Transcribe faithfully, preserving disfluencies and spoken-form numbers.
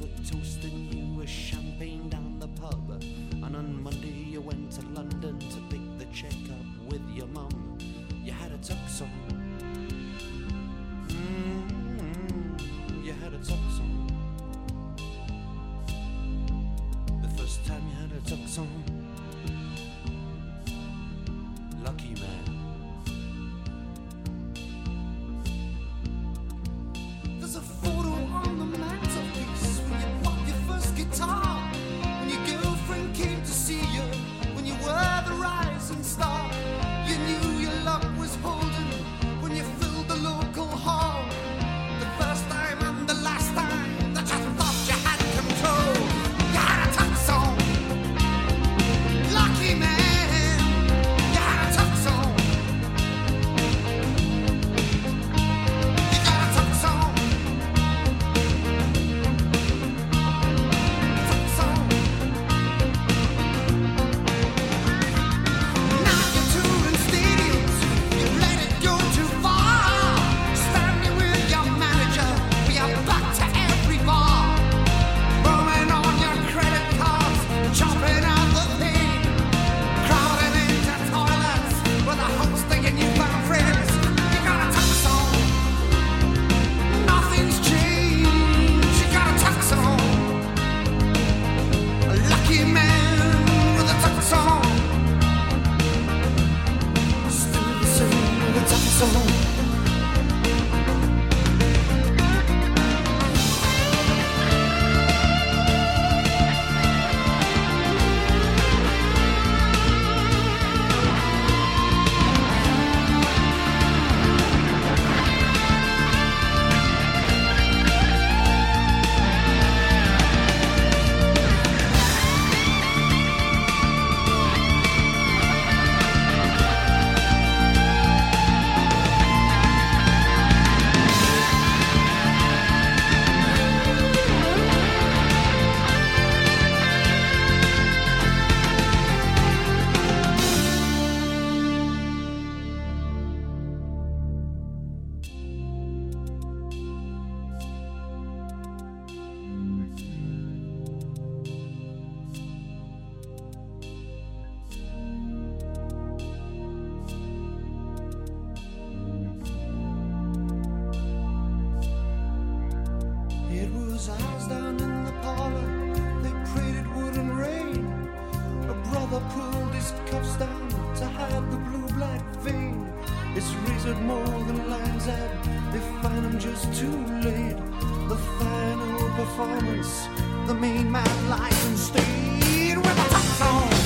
were toasting you a champagne down the pub. And on Monday you went to London to pick the check up with your mum. You had a tux on. Mm-hmm. You had a tux on. The first time you had a tux on. Lucky man. There's a photo on the mantelpiece when you bought your first guitar, when your girlfriend came to see you, when you were the rising star. You knew your luck was holding when you filled the local hall. The first time and the last time that you thought you had control. You had a tux on. Lucky man. You had a tux on. You got a tux on. Tux on. Now you're touring stadiums. You let it go too far. Standing with your manager, we are back to every bar. Roaming on your credit cards, chopping out the pain. Crowding into toilets with a host of your newfound friends. You got a tux on. Nothing's changed. You got a tux on. A lucky man with a tux on. Still the same with a tux on. It was eyes down in the parlor, they prayed it wouldn't rain. A brother pulled his cuffs down to hide the blue-black vein. It's razored more than lines had, they find him just too late. The final performance, the main man lies and stayed with a tux on.